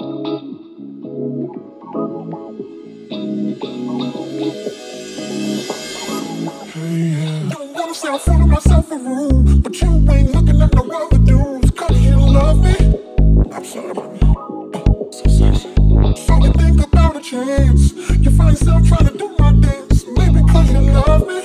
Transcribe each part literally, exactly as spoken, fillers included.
Don't wanna say I'm fooling myself a room, but you ain't looking at no other dudes. Cause you love me. I'm sorry about me. So sexy. So you think about a chance. You find yourself trying to do my dance. Maybe cause you love me.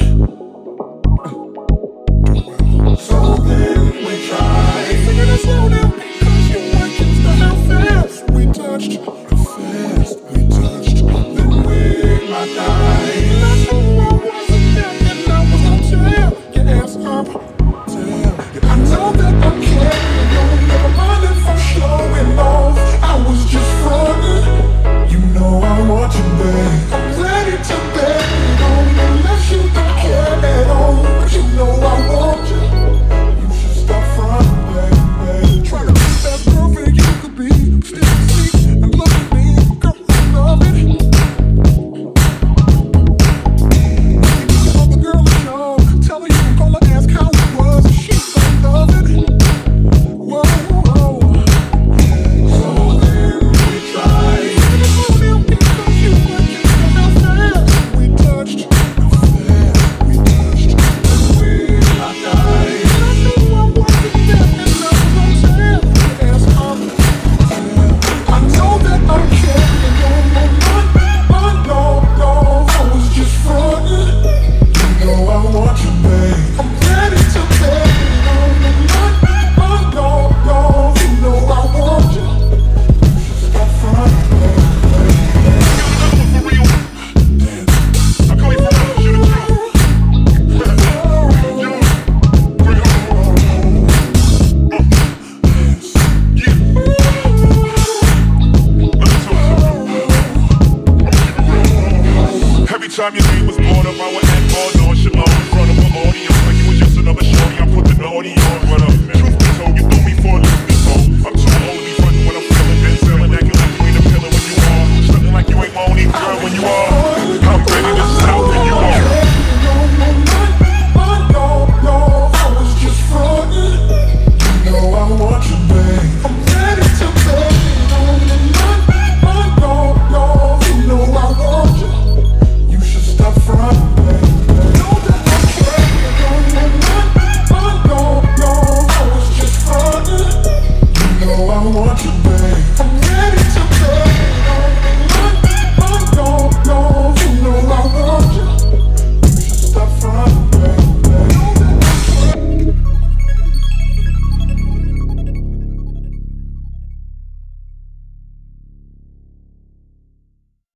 So then we try. Figured it slow down because you weren't used to how fast we touched. How fast we touched. Then we might die. And I knew I wasn't there. And I was gonna tear your ass up. Damn. I know that I can't. No, never mind if I'm showing off. I was just frontin'. You know I want you, babe. I'm ready to beg on unless you don't care at all. But you know I want you. You should stop frontin', baby. Try to be the best perfect you could be. Still sweet and look at me, girl, I love it. Other girl is young. Tell her you gonna ask how it was. She don't love it. Whoa, whoa. So then we tried. Because you were just how fast we touched. How fast we touched. And we I died. And I knew I wasn't there. And I was gonna tear your ass up. I know that I can't. And no, no, no, no, no. I was just frontin'. You know I want you, babe. I'm ready to beg. No, no, no, no, no. You know I want you. You should stop frontin', Every time your name was brought up, I would act all